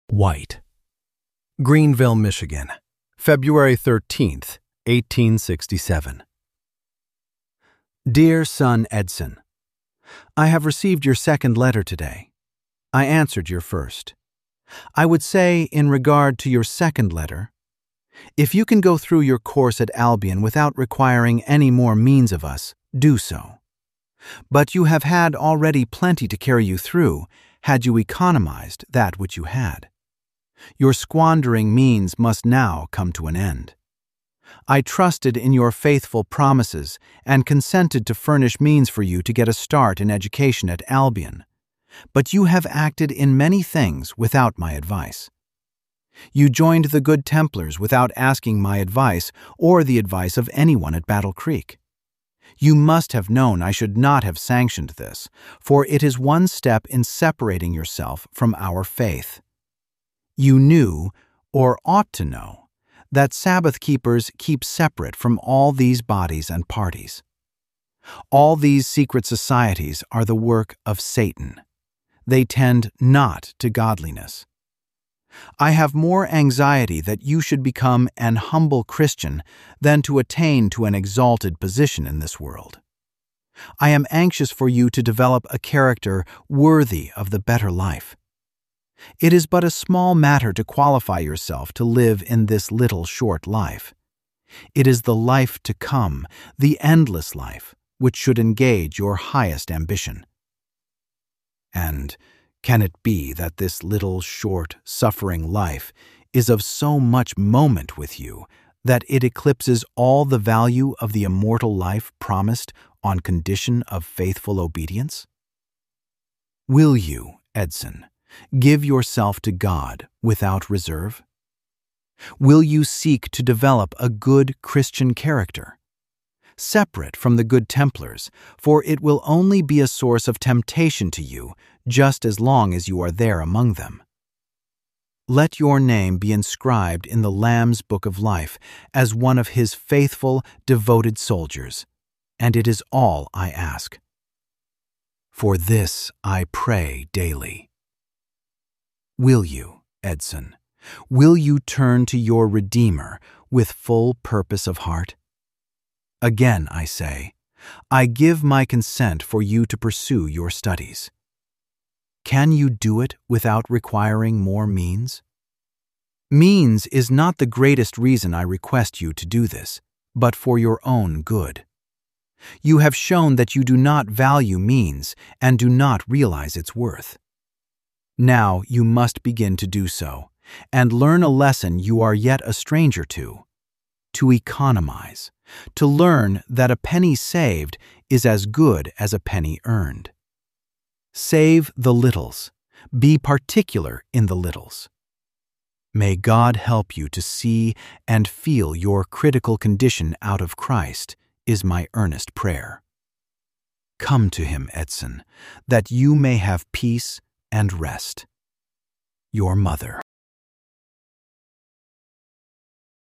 White. Greenville, Michigan, February 13th, 1867. Dear son Edson, I have received your second letter today. I answered your first. I would say, in regard to your second letter, if you can go through your course at Albion without requiring any more means of us, do so. But you have had already plenty to carry you through, had you economized that which you had. Your squandering means must now come to an end. I trusted in your faithful promises and consented to furnish means for you to get a start in education at Albion, but you have acted in many things without my advice. You joined the Good Templars without asking my advice or the advice of anyone at Battle Creek. You must have known I should not have sanctioned this, for it is one step in separating yourself from our faith. You knew, or ought to know, that Sabbath keepers keep separate from all these bodies and parties. All these secret societies are the work of Satan. They tend not to godliness. I have more anxiety that you should become an humble Christian than to attain to an exalted position in this world. I am anxious for you to develop a character worthy of the better life. It is but a small matter to qualify yourself to live in this little short life. It is the life to come, the endless life, which should engage your highest ambition. And can it be that this little, short, suffering life is of so much moment with you that it eclipses all the value of the immortal life promised on condition of faithful obedience? Will you, Edson, give yourself to God without reserve? Will you seek to develop a good Christian character, separate from the Good Templars, for it will only be a source of temptation to you just as long as you are there among them? Let your name be inscribed in the Lamb's Book of Life as one of his faithful, devoted soldiers, and it is all I ask. For this I pray daily. Will you, Edson, will you turn to your Redeemer with full purpose of heart? Again I say, I give my consent for you to pursue your studies. Can you do it without requiring more means? Means is not the greatest reason I request you to do this, but for your own good. You have shown that you do not value means and do not realize its worth. Now you must begin to do so, and learn a lesson you are yet a stranger to economize, to learn that a penny saved is as good as a penny earned. Save the littles, be particular in the littles. May God help you to see and feel your critical condition out of Christ is my earnest prayer. Come to him, Edson, that you may have peace and rest. Your mother.